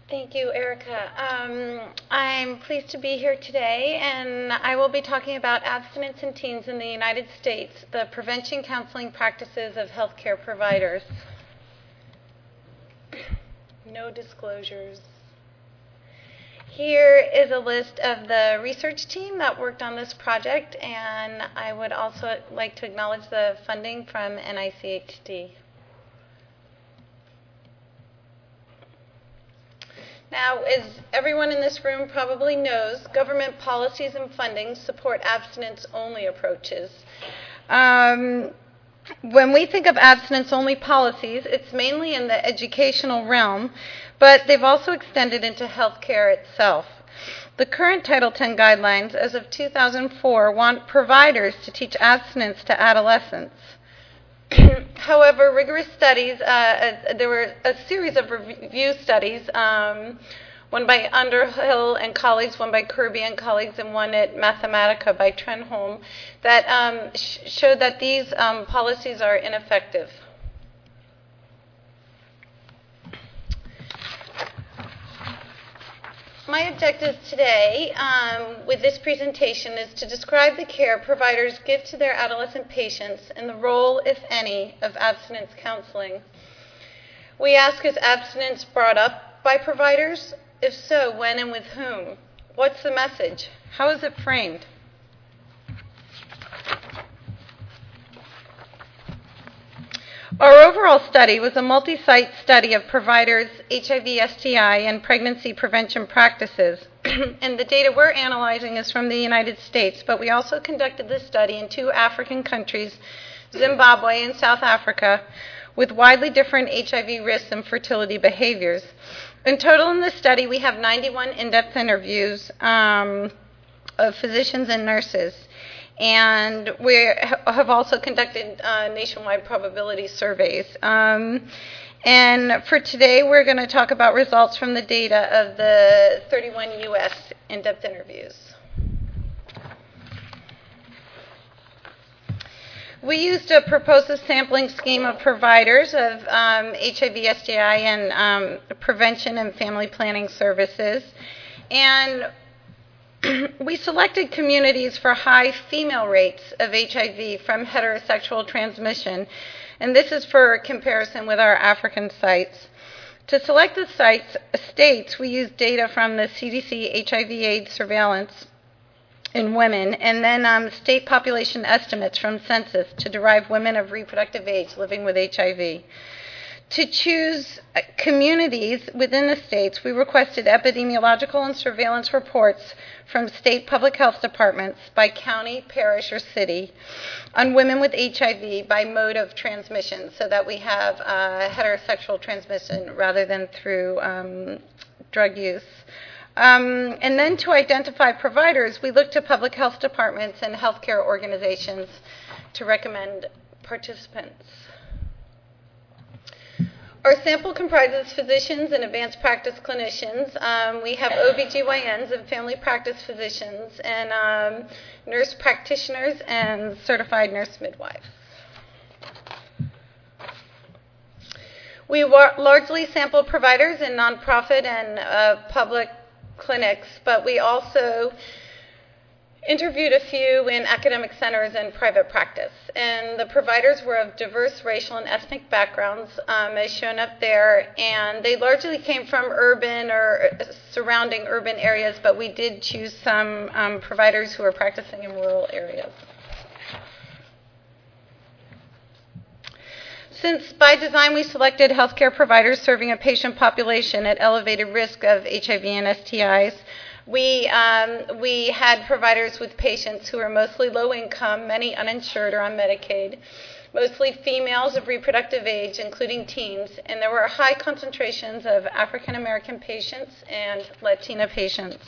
Thank you, Erica. I'm pleased to be here today, and I will be talking about abstinence in teens in the United States, the prevention counseling practices of healthcare providers. No disclosures. Here is a list of the research team that worked on this project, and I would also like to acknowledge the funding from NICHD. Now, as everyone in this room probably knows, government policies and funding support abstinence-only approaches. When we think of abstinence-only policies, it's mainly in the educational realm, but they've also extended into healthcare itself. The current Title X guidelines, as of 2004, want providers to teach abstinence to adolescents. However, rigorous studies, there were a series of review studies, one by Underhill and colleagues, one by Kirby and colleagues, and one at Mathematica by Trenholm, that showed that these policies are ineffective. My objectives today with this presentation is to describe the care providers give to their adolescent patients and the role, if any, of abstinence counseling. We ask, is abstinence brought up by providers? If so, when and with whom? What's the message? How is it framed? Our overall study was a multi-site study of providers' HIV, STI, and pregnancy prevention practices. And the data we're analyzing is from the United States, but we also conducted this study in 2 African countries, Zimbabwe and South Africa, with widely different HIV risks and fertility behaviors. In total in this study, we have 91 in-depth interviews of physicians and nurses. And we have also conducted nationwide probability surveys. And for today, we're going to talk about results from the data of the 31 U.S. in-depth interviews. We used a proposes sampling scheme of providers of HIV, STI, and prevention and family planning services. And we selected communities for high female rates of HIV from heterosexual transmission, and this is for comparison with our African sites. To select the states, we used data from the CDC HIV/AIDS surveillance in women, and then state population estimates from census to derive women of reproductive age living with HIV. To choose communities within the states, we requested epidemiological and surveillance reports from state public health departments by county, parish, or city on women with HIV by mode of transmission, so that we have heterosexual transmission rather than through drug use. And then to identify providers, we looked to public health departments and healthcare organizations to recommend participants. Our sample comprises physicians and advanced practice clinicians. We have OBGYNs and family practice physicians, and nurse practitioners and certified nurse midwives. We largely sampled providers in nonprofit and public clinics, but we also interviewed a few in academic centers and private practice. And the providers were of diverse racial and ethnic backgrounds, as shown up there, and they largely came from urban or surrounding urban areas, but we did choose some providers who were practicing in rural areas. Since by design we selected healthcare providers serving a patient population at elevated risk of HIV and STIs, we had providers with patients who were mostly low income, many uninsured or on Medicaid, mostly females of reproductive age, including teens, and there were high concentrations of African American patients and Latina patients.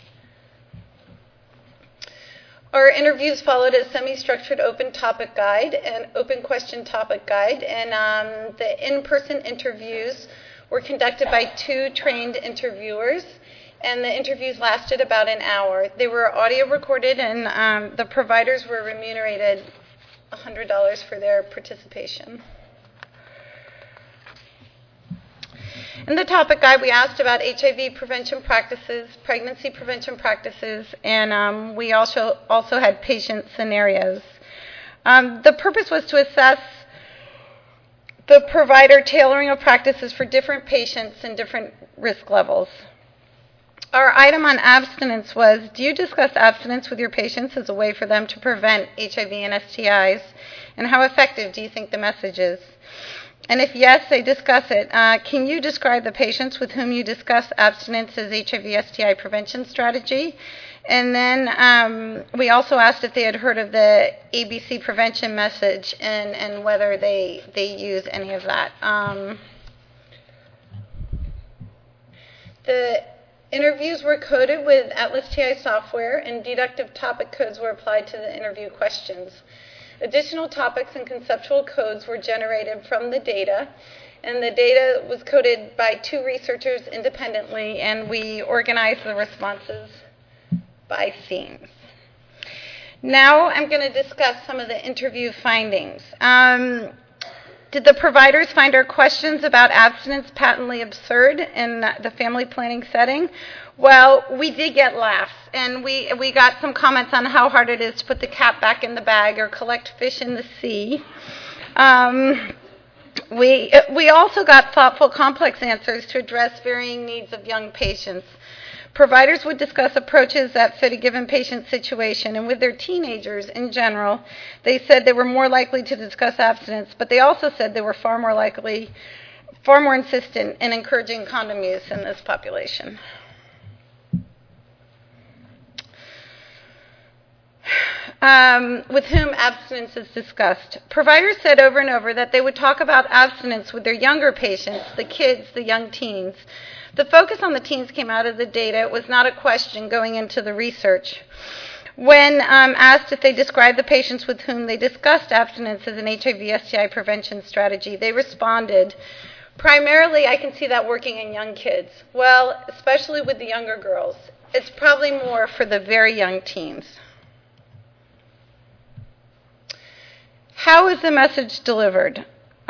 Our interviews followed a semi-structured open topic guide and open question topic guide, and the in-person interviews were conducted by 2 trained interviewers, and the interviews lasted about an hour. They were audio recorded, and the providers were remunerated $100 for their participation. In the topic guide, we asked about HIV prevention practices, pregnancy prevention practices, and we also had patient scenarios. The purpose was to assess the provider tailoring of practices for different patients and different risk levels. Our item on abstinence was, do you discuss abstinence with your patients as a way for them to prevent HIV and STIs? And how effective do you think the message is? And if yes, they discuss it. Can you describe the patients with whom you discuss abstinence as HIV-STI prevention strategy? And then we also asked if they had heard of the ABC prevention message and whether they use any of that. The interviews were coded with Atlas TI software, and deductive topic codes were applied to the interview questions. Additional topics and conceptual codes were generated from the data, and the data was coded by 2 researchers independently, and we organized the responses by themes. Now I'm going to discuss some of the interview findings. Did the providers find our questions about abstinence patently absurd in the family planning setting? Well, we did get laughs, and we got some comments on how hard it is to put the cat back in the bag or collect fish in the sea. We also got thoughtful, complex answers to address varying needs of young patients. Providers would discuss approaches that fit a given patient's situation, and with their teenagers in general, they said they were more likely to discuss abstinence, but they also said they were far more insistent in encouraging condom use in this population. With whom abstinence is discussed. Providers said over and over that they would talk about abstinence with their younger patients, the kids, the young teens. The focus on the teens came out of the data. It was not a question going into the research. When asked if they described the patients with whom they discussed abstinence as an HIV-STI prevention strategy, they responded, primarily I can see that working in young kids. Well, especially with the younger girls. It's probably more for the very young teens. How is the message delivered?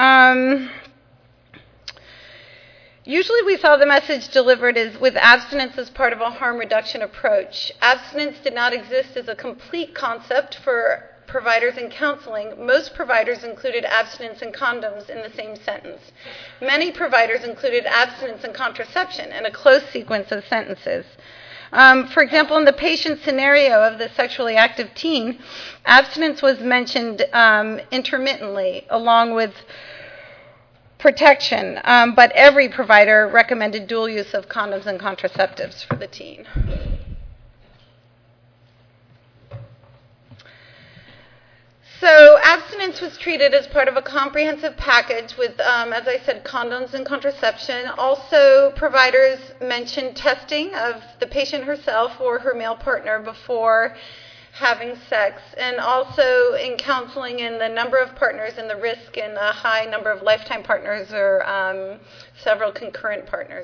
Usually we saw the message delivered as with abstinence as part of a harm reduction approach. Abstinence did not exist as a complete concept for providers in counseling. Most providers included abstinence and condoms in the same sentence. Many providers included abstinence and contraception in a close sequence of sentences. For example, in the patient scenario of the sexually active teen, abstinence was mentioned intermittently along with protection, but every provider recommended dual use of condoms and contraceptives for the teen. So abstinence was treated as part of a comprehensive package with, as I said, condoms and contraception. Also, providers mentioned testing of the patient herself or her male partner before having sex, and also in counseling in the number of partners and the risk in a high number of lifetime partners or several concurrent partners.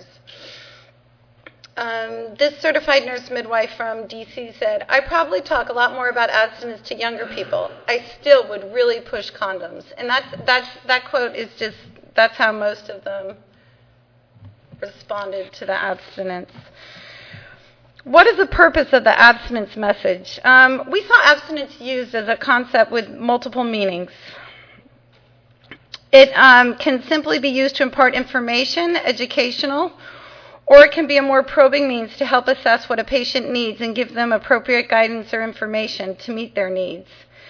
This certified nurse midwife from DC said, I probably talk a lot more about abstinence to younger people. I still would really push condoms. And that quote is just, that's how most of them responded to the abstinence. What is the purpose of the abstinence message? We saw abstinence used as a concept with multiple meanings. It can simply be used to impart information, educational, or it can be a more probing means to help assess what a patient needs and give them appropriate guidance or information to meet their needs.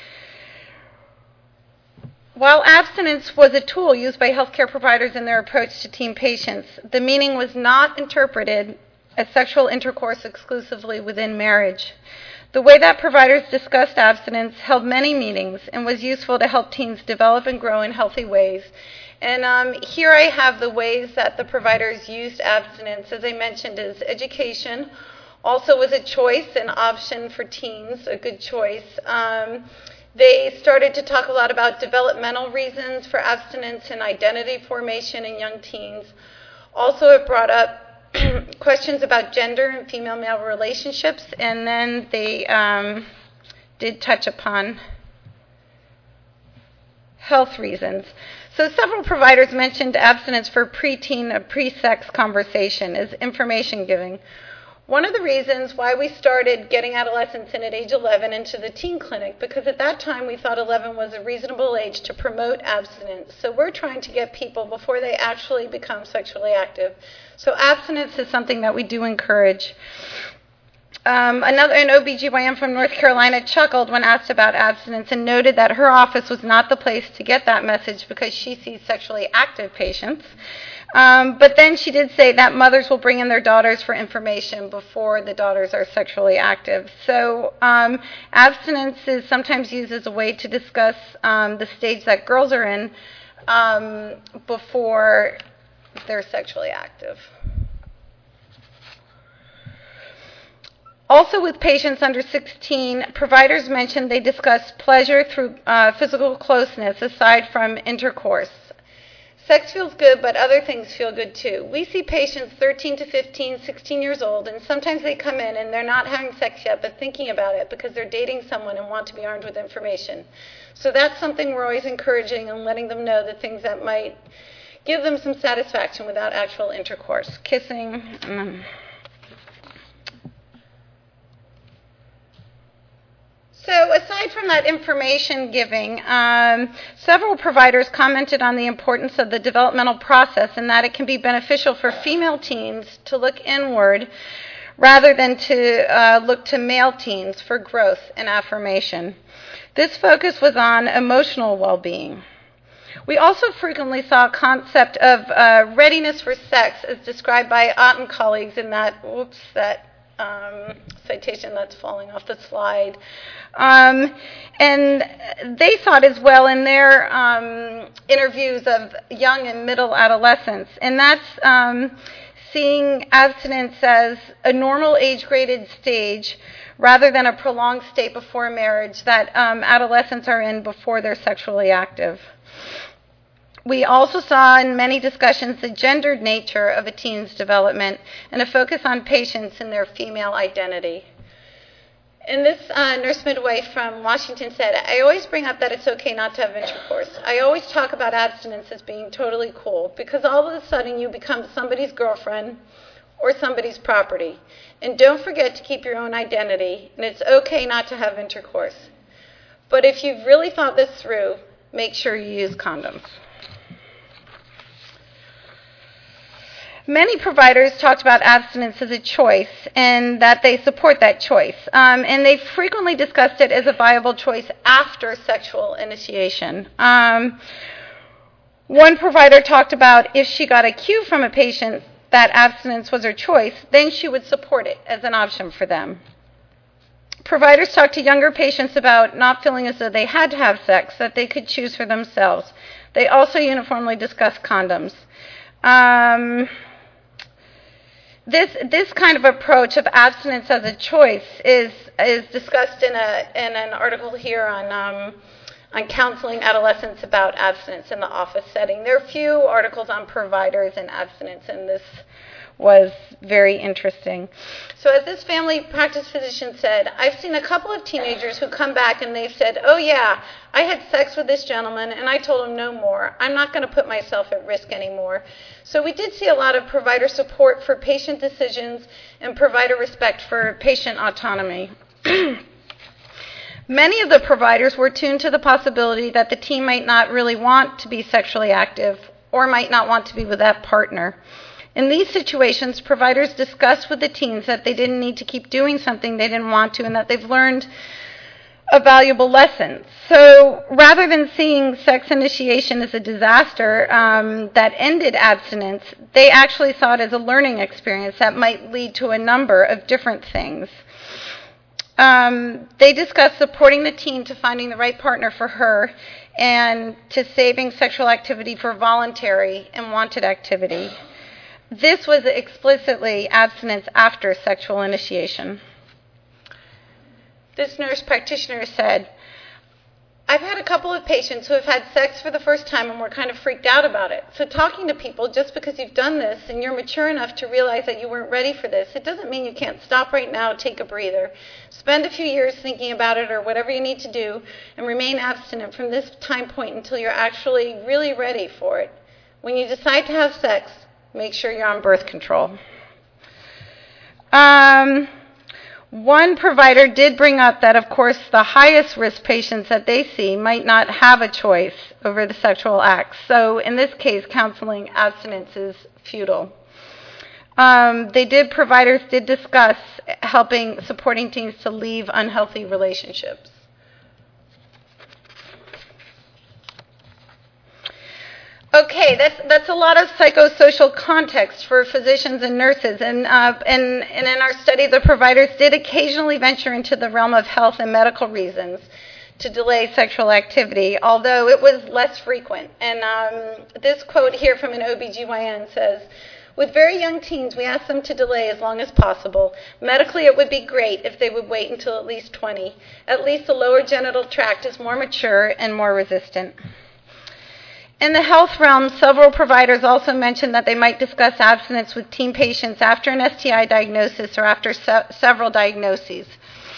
While abstinence was a tool used by healthcare providers in their approach to teen patients, the meaning was not interpreted as sexual intercourse exclusively within marriage. The way that providers discussed abstinence held many meanings and was useful to help teens develop and grow in healthy ways. And here I have the ways that the providers used abstinence. As I mentioned, as education also was a choice, an option for teens, a good choice. They started to talk a lot about developmental reasons for abstinence and identity formation in young teens. Also, it brought up questions about gender and female-male relationships, and then they did touch upon health reasons. So several providers mentioned abstinence for preteen or pre-sex conversation as information giving. One of the reasons why we started getting adolescents in at age 11 into the teen clinic, because at that time we thought 11 was a reasonable age to promote abstinence. So we're trying to get people before they actually become sexually active. So abstinence is something that we do encourage. An OBGYN from North Carolina chuckled when asked about abstinence and noted that her office was not the place to get that message because she sees sexually active patients. But then she did say that mothers will bring in their daughters for information before the daughters are sexually active. So abstinence is sometimes used as a way to discuss the stage that girls are in before they're sexually active. Also with patients under 16, providers mentioned they discuss pleasure through physical closeness aside from intercourse. Sex feels good, but other things feel good too. We see patients 13 to 15, 16 years old, and sometimes they come in and they're not having sex yet, but thinking about it because they're dating someone and want to be armed with information. So that's something we're always encouraging and letting them know the things that might give them some satisfaction without actual intercourse. Kissing. So aside from that information giving, several providers commented on the importance of the developmental process and that it can be beneficial for female teens to look inward rather than to look to male teens for growth and affirmation. This focus was on emotional well-being. We also frequently saw a concept of readiness for sex as described by Ott and colleagues in that citation that's falling off the slide. And they thought as well in their interviews of young and middle adolescents, and that's seeing abstinence as a normal age-graded stage rather than a prolonged state before marriage that adolescents are in before they're sexually active. We also saw in many discussions the gendered nature of a teen's development and a focus on patients and their female identity. And this nurse midwife from Washington said, I always bring up that it's okay not to have intercourse. I always talk about abstinence as being totally cool because all of a sudden you become somebody's girlfriend or somebody's property. And don't forget to keep your own identity, and it's okay not to have intercourse. But if you've really thought this through, make sure you use condoms. Many providers talked about abstinence as a choice and that they support that choice. And they frequently discussed it as a viable choice after sexual initiation. One provider talked about if she got a cue from a patient that abstinence was her choice, then she would support it as an option for them. Providers talked to younger patients about not feeling as though they had to have sex, that they could choose for themselves. They also uniformly discussed condoms. This kind of approach of abstinence as a choice is discussed in an article here on counseling adolescents about abstinence in the office setting. There are few articles on providers and abstinence, and this was very interesting. So as this family practice physician said, I've seen a couple of teenagers who come back and they've said, oh yeah, I had sex with this gentleman and I told him no more. I'm not going to put myself at risk anymore. So we did see a lot of provider support for patient decisions and provider respect for patient autonomy. Many of the providers were tuned to the possibility that the teen might not really want to be sexually active or might not want to be with that partner. In these situations, providers discussed with the teens that they didn't need to keep doing something they didn't want to and that they've learned a valuable lesson. So rather than seeing sex initiation as a disaster that ended abstinence, they actually saw it as a learning experience that might lead to a number of different things. They discussed supporting the teen to finding the right partner for her and to saving sexual activity for voluntary and wanted activity. This was explicitly abstinence after sexual initiation. This nurse practitioner said, I've had a couple of patients who have had sex for the first time and were kind of freaked out about it. So talking to people, just because you've done this and you're mature enough to realize that you weren't ready for this, it doesn't mean you can't stop right now, take a breather, spend a few years thinking about it or whatever you need to do, and remain abstinent from this time point until you're actually really ready for it. When you decide to have sex, make sure you're on birth control. One provider did bring up that, of course, the highest risk patients that they see might not have a choice over the sexual acts. So in this case, counseling abstinence is futile. Providers did discuss supporting teens to leave unhealthy relationships. Okay, that's a lot of psychosocial context for physicians and nurses, and in our study, the providers did occasionally venture into the realm of health and medical reasons to delay sexual activity, although it was less frequent. And this quote here from an OBGYN says, "With very young teens, we ask them to delay as long as possible. Medically, it would be great if they would wait until at least 20. At least the lower genital tract is more mature and more resistant." In the health realm, several providers also mentioned that they might discuss abstinence with teen patients after an STI diagnosis or after several diagnoses.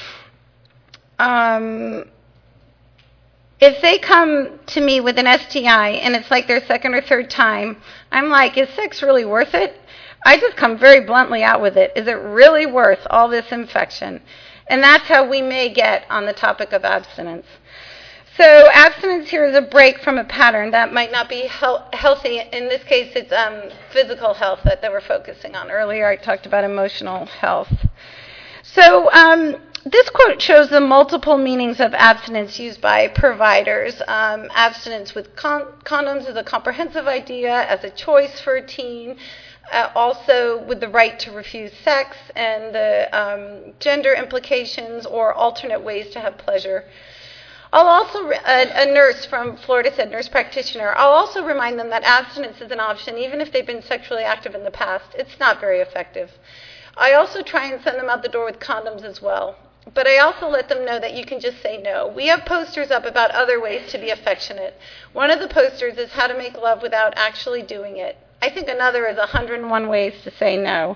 If they come to me with an STI and it's like their second or third time, I'm like, is sex really worth it? I just come very bluntly out with it. Is it really worth all this infection? And that's how we may get on the topic of abstinence. So abstinence here is a break from a pattern that might not be healthy. In this case, it's physical health that they were focusing on. Earlier, I talked about emotional health. So this quote shows the multiple meanings of abstinence used by providers. Abstinence with condoms is a comprehensive idea as a choice for a teen. Also with the right to refuse sex and the gender implications or alternate ways to have pleasure. I'll also, a nurse from Florida said, nurse practitioner, I'll also remind them that abstinence is an option even if they've been sexually active in the past. It's not very effective. I also try and send them out the door with condoms as well. But I also let them know that you can just say no. We have posters up about other ways to be affectionate. One of the posters is how to make love without actually doing it. I think another is 101 ways to say no.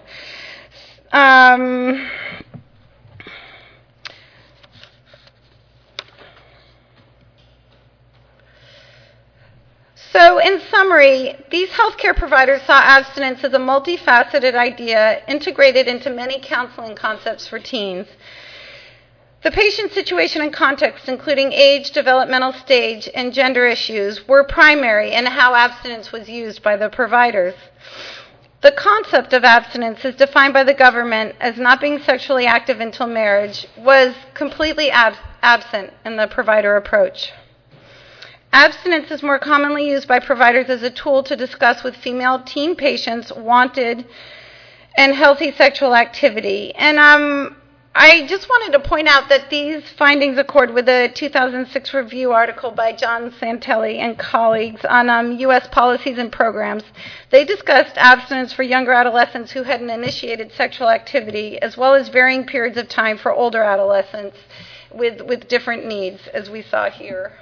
So in summary, these healthcare providers saw abstinence as a multifaceted idea integrated into many counseling concepts for teens. The patient situation and context, including age, developmental stage, and gender issues, were primary in how abstinence was used by the providers. The concept of abstinence, as defined by the government as not being sexually active until marriage, was completely absent in the provider approach. Abstinence is more commonly used by providers as a tool to discuss with female teen patients wanted and healthy sexual activity. And I just wanted to point out that these findings accord with a 2006 review article by John Santelli and colleagues on U.S. policies and programs. They discussed abstinence for younger adolescents who hadn't initiated sexual activity, as well as varying periods of time for older adolescents with different needs, as we saw here.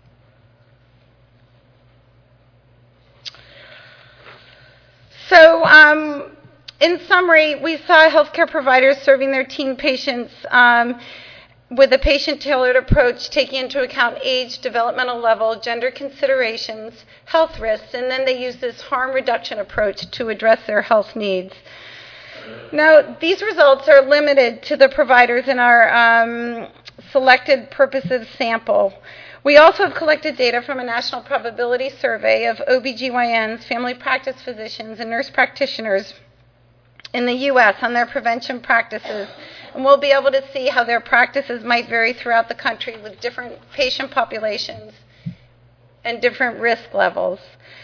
So, in summary, we saw healthcare providers serving their teen patients with a patient-tailored approach, taking into account age, developmental level, gender considerations, health risks, and then they use this harm reduction approach to address their health needs. Now, these results are limited to the providers in our selected purposive sample. We also have collected data from a national probability survey of OBGYNs, family practice physicians, and nurse practitioners in the U.S. on their prevention practices. And we'll be able to see how their practices might vary throughout the country with different patient populations and different risk levels.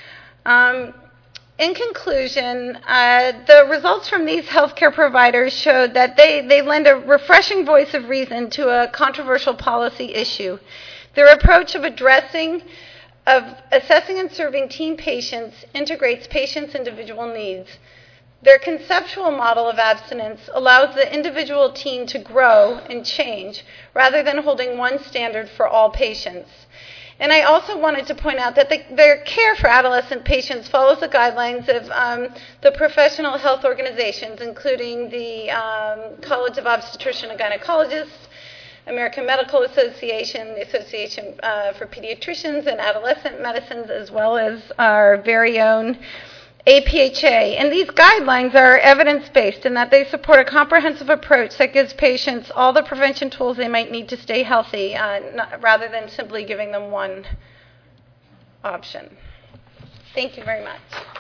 In conclusion, the results from these healthcare providers showed that they lend a refreshing voice of reason to a controversial policy issue. Their approach of assessing and serving teen patients integrates patients' individual needs. Their conceptual model of abstinence allows the individual teen to grow and change rather than holding one standard for all patients. And I also wanted to point out that their care for adolescent patients follows the guidelines of the professional health organizations, including the College of Obstetrician and Gynecologists, American Medical Association, the Association for Pediatricians and Adolescent Medicines, as well as our very own APHA. And these guidelines are evidence-based in that they support a comprehensive approach that gives patients all the prevention tools they might need to stay healthy, rather than simply giving them one option. Thank you very much.